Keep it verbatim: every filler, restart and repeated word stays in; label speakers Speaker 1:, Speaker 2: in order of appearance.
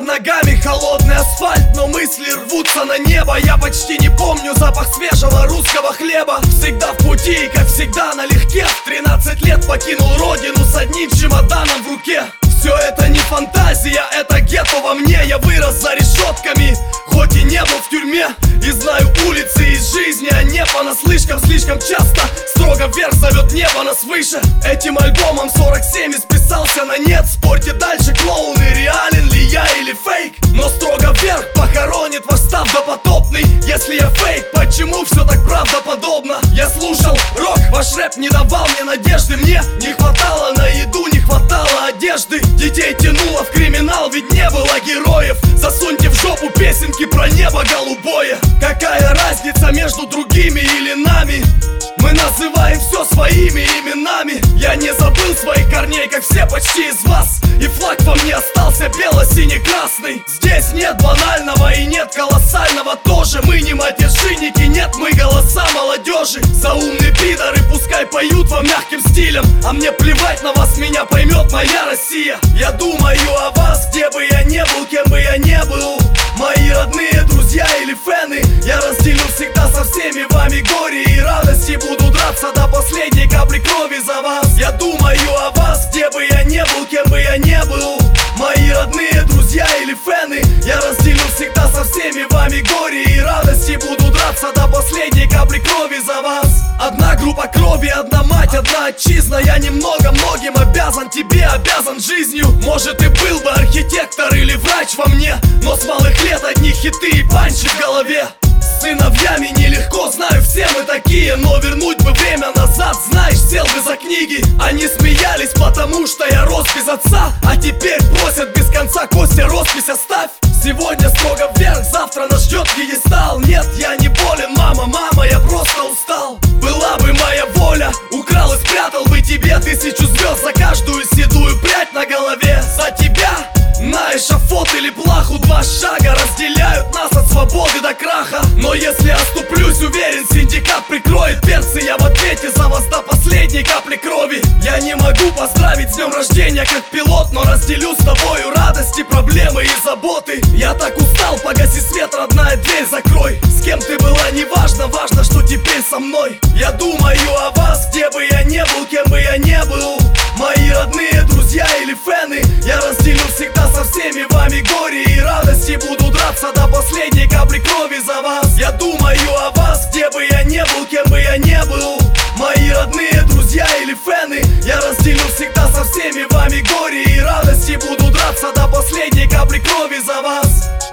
Speaker 1: Под ногами холодный асфальт, но мысли рвутся на небо. Я почти не помню запах свежего русского хлеба. Всегда в пути и как всегда налегке. В тринадцать лет покинул родину с одним чемоданом в руке. Все это не фантазия, это гетто во мне. Я вырос за решетками, хоть и не был в тюрьме. И знаю улицы из жизни, а не понаслышкам. Слишком часто строго вверх зовет небо нас выше. Этим альбомом сорок семь исписался на нет. Спорьте дальше, клоуны, реален ли я или фейк. Но строго вверх похоронит ваш став допотопный. Если я фейк, почему все так правдоподобно? Я слушал рок, ваш рэп не давал мне надежды. Мне не хватало на еду, не хватало одежды. Детей тянуло в криминал, ведь не было героев. Засуньте в жопу песенки про небо голубое. Какая разница между другими или нами? Мы называем все своими именами. Я не забыл своих корней, как все почти из вас. И флаг во мне остался бело-сине-красный. Здесь нет банального и нет колоссального тоже. Мы не матершинники, нет, мы голоса молодежи. Заумные пидоры пускай поют вам мягким стилем, а мне плевать на вас, меня поймет моя Россия. Я думаю о вас, где бы я не был, кем бы я не был. Мои родные, друзья или фэны, я разделю всегда со всеми вами горе и радости. Буду драться до последней капли крови за вас. Я думаю о вас, где бы я не был, кем бы я не был. Мои родные, друзья или фэны, я разделю всегда со всеми вами горе и радости. Буду драться до последней капли крови за вас. Одна группа крови, одна мать, одна отчизна. Я немного многим обязан, тебе обязан жизнью. Может и был бы архитектор или врач во мне, но с малых лет одни хиты и панчи в голове. С сыновьями нелегко, знаю, все мы такие. Но вернуть бы время назад, знаешь, сел бы за книги. Они смеялись, потому что я рос без отца, а теперь просят без конца: Костя, роспись оставь. Сегодня строго вверх, завтра нас ждет пьедестал. Нет, я не болен, мама, мама, я просто устал. Была бы моя воля, украл и спрятал бы тебе тысячу звезд за каждую седую прядь на голове. За тебя на эшафот или плаху два шага разделяют нас от свободы до краха. Но если оступлюсь, уверен, синдикат прикроет перцы. Я в ответе за вас до последней капли крови. Я не могу поздравить с днем рождения как пилот, но разделю с тобою радости, проблемы и заботы. Я так устал, погаси свет, родная, дверь закрой. С кем ты была, не важно, важно, что теперь со мной. Я думаю о вас, где бы я не был, кем бы я не был. Мои родные, друзья или фэны, я разделю всегда со всеми вами горе и радости. Буду драться до последней капли крови за вас. Я думаю о вас, где бы я не был, кем бы я не был. Мои родные, друзья или фэны, я разделю всегда со всеми вами горе и радости. Буду драться до последней капли крови за вас.